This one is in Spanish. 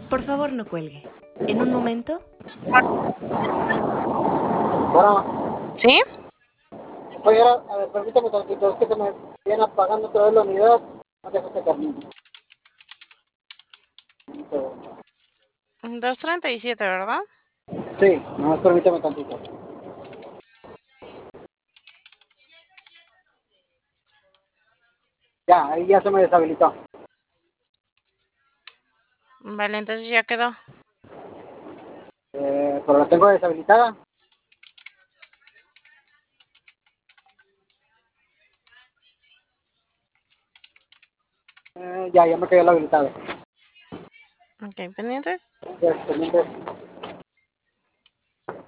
Por favor, no cuelgue. En un momento. Bueno, ¿Sí? oye, a ver, permítame tantito, es que se me viene apagando otra vez la unidad. No dejo que termine. Un segundo. 237, ¿verdad? Sí, nomás permítame tantito. Ya, ahí ya se me deshabilitó. Vale, entonces ya quedó. Pero la tengo deshabilitada. Ya me quedó la habilitada. Ok, pendiente. Pendiente.